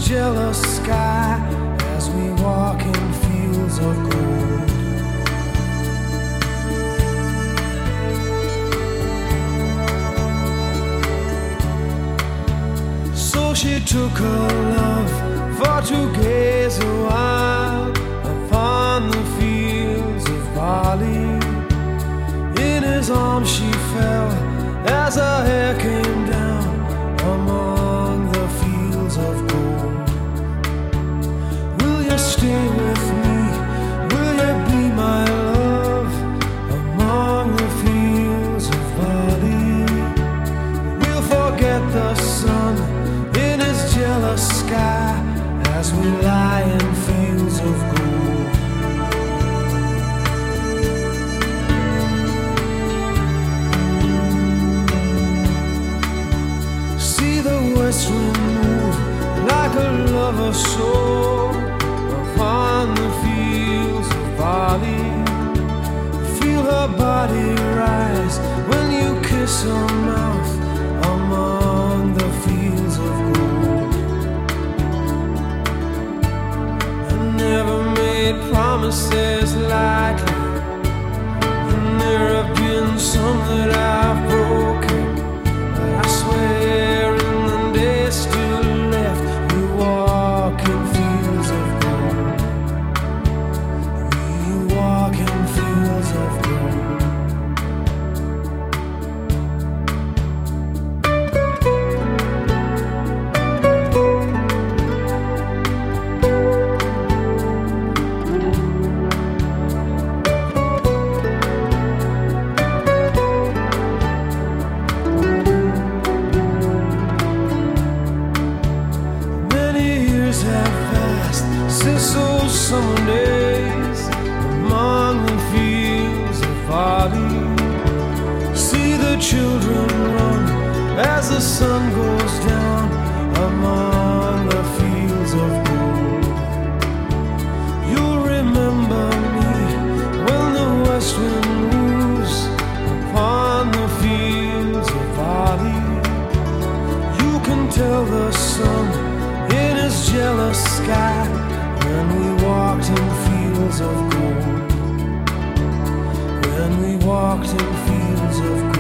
jealous sky as we walk in fields of gold. So she took her love for to gaze a while upon the fields of barley. In his arms she fell as her hair came down among the fields of gold. Will you stay with me? Will you be my love among the fields of barley? We'll forget the sun in his jealous sky as we lie in fields of gold. See the west wind move like a lover's soul upon the fields of barley. Feel her body rise when you kiss her mouth among the fields of gold. I never made promises lightly, and there have been some that I've broken. But I swear in the days still left, we walk in fields of gold. We walk in fields of gold. Have passed since those summer days among the fields of barley. See the children run as the sun goes down among the fields of gold. You'll remember me when the west wind moves upon the fields of barley. You can tell the sun in his jealous sky when we walked in fields of gold. When we walked in fields of gold.